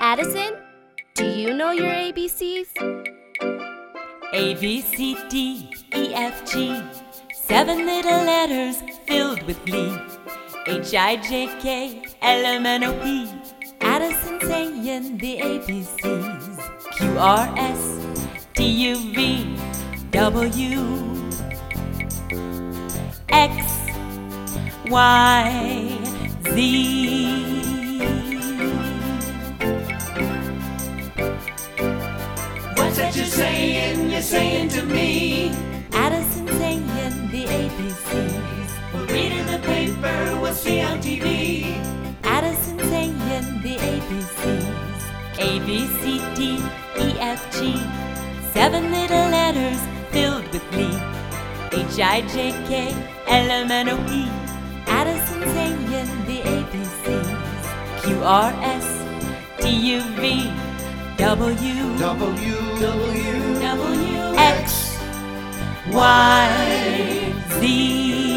Addison, do you know your ABCs? A, B, C, D, E, F, G. 7 little letters filled with glee. H, I, J, K, L, M, N, O, P. Addison saying the ABCs. Q, R, S, T, U, V, W, X, Y, Z. What's that you're saying to me? Addison saying the ABCs. We'll read in the paper, we'll see on TV. Addison saying the ABCs. A, B, C, D, E, F, G. 7 little letters filled with glee. H, I, J, K, L, M, N, O, P. Addison saying the ABCs. Q, R, S, T, U, V, W, X, Y, Z.